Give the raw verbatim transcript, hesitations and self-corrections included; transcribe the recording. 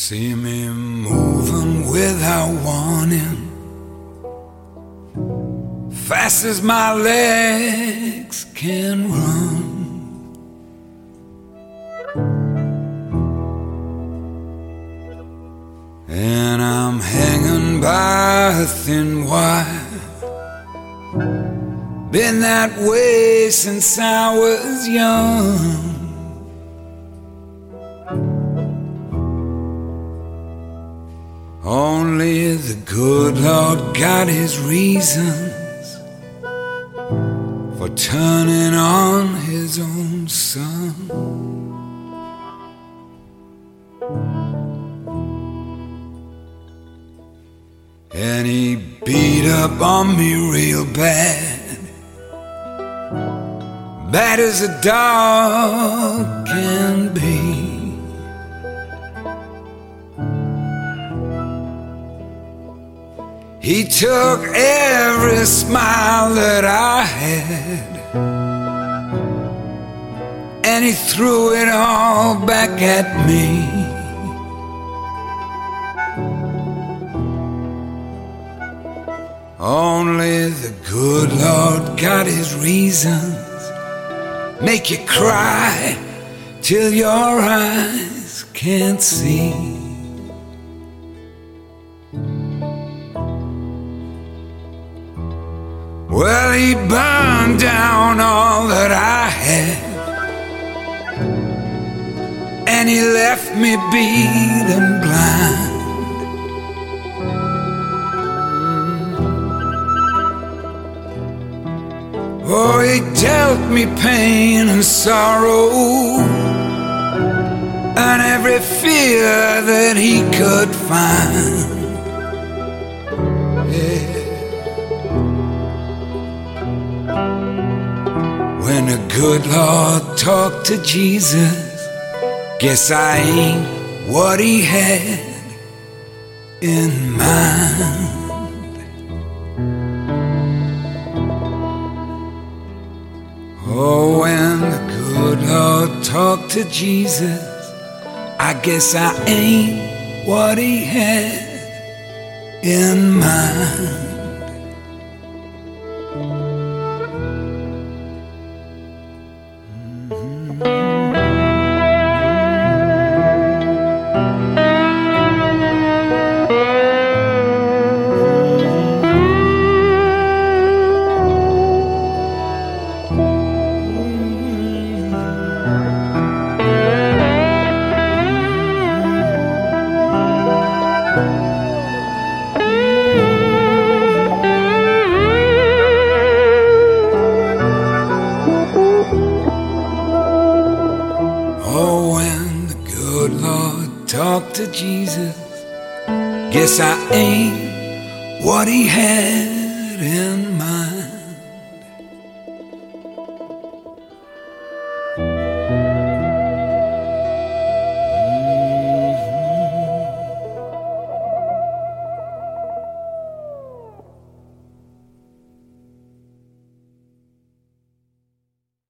See me moving without warning, fast as my legs can run. And I'm hanging by a thin wire, been that way since I was young. Only the good Lord got his reasons for turning on his own son. And he beat up on me real bad, bad as a dog can be. He took every smile that I had, and he threw it all back at me. Only the good Lord got his reasons, make you cry till your eyes can't see. Well, he burned down all that I had, and he left me beat and blind. Oh, he dealt me pain and sorrow, and every fear that he could find. Yeah. When a good Lord talked to Jesus, guess I ain't what he had in mind. Oh, when the good Lord talked to Jesus, I guess I ain't what he had in mind. Oh, when the good Lord talked to Jesus, guess I ain't what he had in mind.